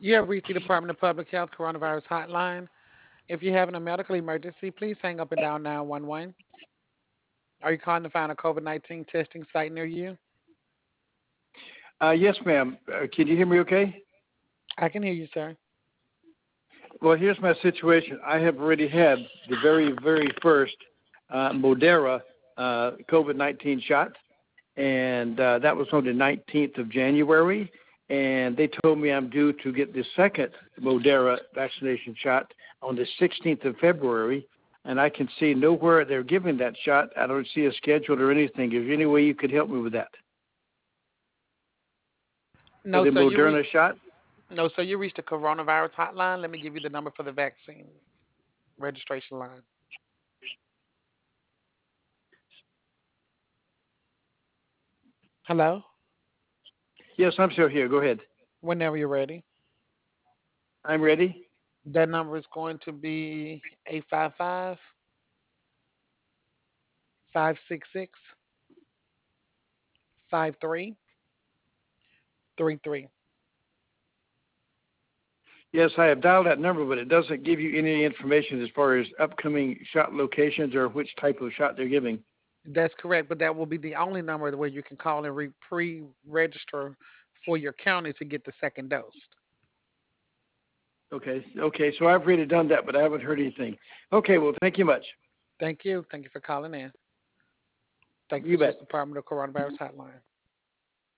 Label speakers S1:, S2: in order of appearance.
S1: You have reached the Department of Public Health Coronavirus Hotline. If you're having a medical emergency, please hang up and dial 911. Are you calling to find a COVID-19 testing site near you?
S2: Yes, ma'am. Can you hear me okay?
S1: I can hear you, sir.
S2: Well, here's my situation. I have already had the very, very first Moderna COVID-19 shot, and that was on the 19th of January. And they told me I'm due to get the second Moderna vaccination shot on the 16th of February. And I can see nowhere they're giving that shot. I don't see a schedule or anything. Is there any way you could help me with that? For
S1: No,
S2: the
S1: sir.
S2: Moderna shot?
S1: No, sir. You reached the coronavirus hotline. Let me give you the number for the vaccine registration line. Hello.
S2: Yes, I'm still here. Go ahead.
S1: Whenever you're ready.
S2: I'm ready.
S1: That number is going to be 855 566 5333.
S2: Yes, I have dialed that number, but it doesn't give you any information as far as upcoming shot locations or which type of shot they're giving.
S1: That's correct, but that will be the only number where you can call and pre-register for your county to get the second dose.
S2: Okay. So I've already done that, but I haven't heard anything. Okay, well, thank you much.
S1: Thank you. Thank you for calling in. Thank you
S2: You
S1: for the
S2: bet.
S1: Department of Coronavirus Hotline.